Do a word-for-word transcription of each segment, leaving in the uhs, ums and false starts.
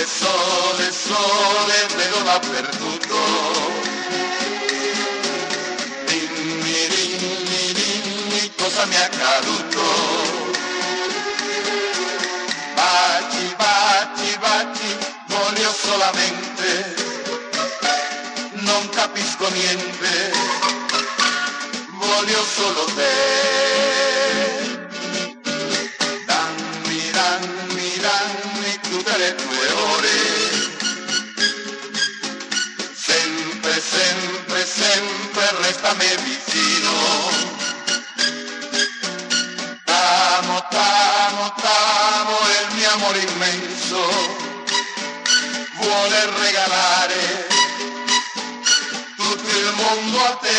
Sole, sole, sole, vedo dappertutto. Dimmi, dimmi, dimmi cosa mi è accaduto. Baci, baci, baci, voglio solamente, non capisco niente, voglio solo te. Dammi, dammi, dammi tutte le tue ore, sempre, sempre, sempre restami vicino. T'amo, t'amo, t'amo, e il mio amore immenso vuole regalare tutto il mondo a te.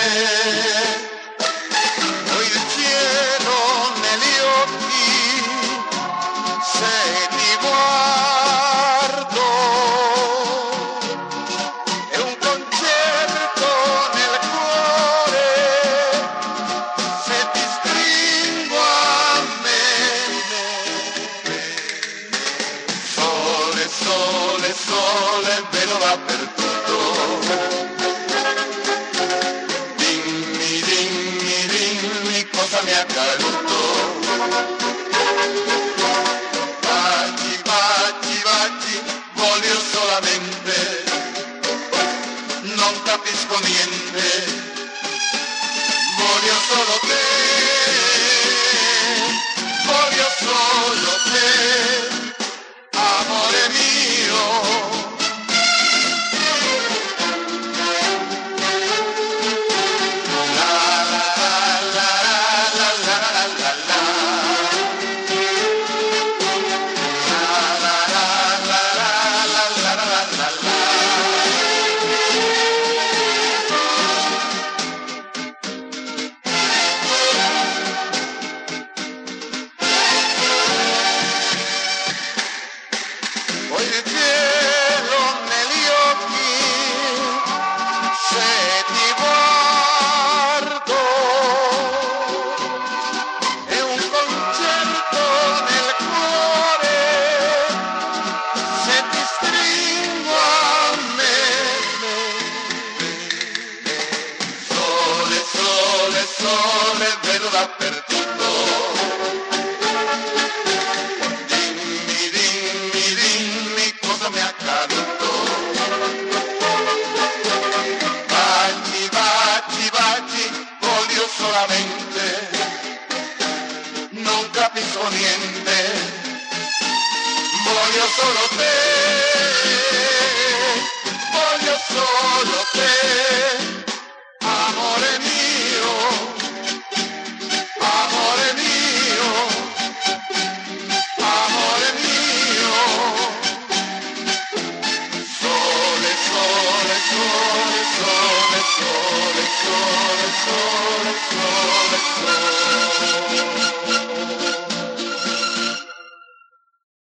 Ho il cielo negli occhi se ti guardo, è un concerto nel cuore se ti stringo a me. Sole, sole, sole, vedo dappertutto. Dimmi, dimmi, dimmi cosa mi è accaduto. Baci, baci, baci, voglio solamente, non capisco niente, voglio solo te, voglio solo te, amore mio. Ho il cielo negli occhi se ti guardo, è un concerto nel cuore se ti stringo a me. Sole, sole, sole, vedo dappertutto. Dimmi, dimmi, dimmi cosa mi è accaduto. Baci, baci, baci, voglio solamente, non capisco niente, voglio solo te, voglio solo te, amore mio, amore mio, amore mio. Sole, sole, sole, sole, sole, sole, sole, sole, sole.